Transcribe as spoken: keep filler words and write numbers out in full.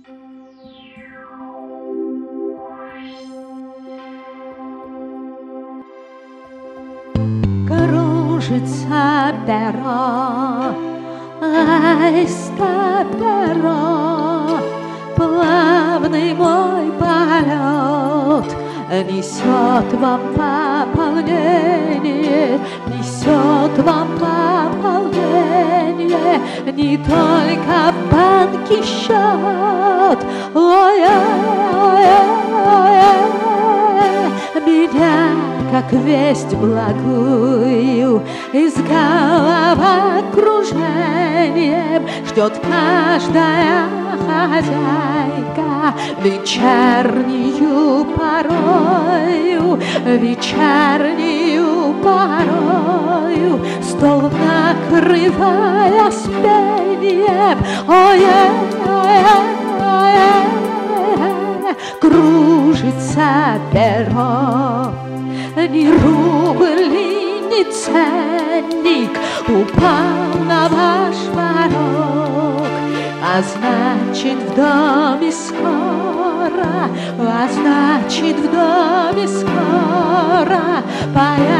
Кружится перо, аиста перо, плавный мой полет несет вам пополнение, несет вам пополнение, не только в банке счет. Ой-ой-ой-ой, меня, как весть благую, из головокружением ждет каждая хозяйка вечернюю порою, вечернюю порою, стол накрывая с пением. Ой-ой-ой-ой, кружится перо, ни рубль, ни ценник упал на ваш порог, а значит, в доме скоро, а значит, в доме скоро появится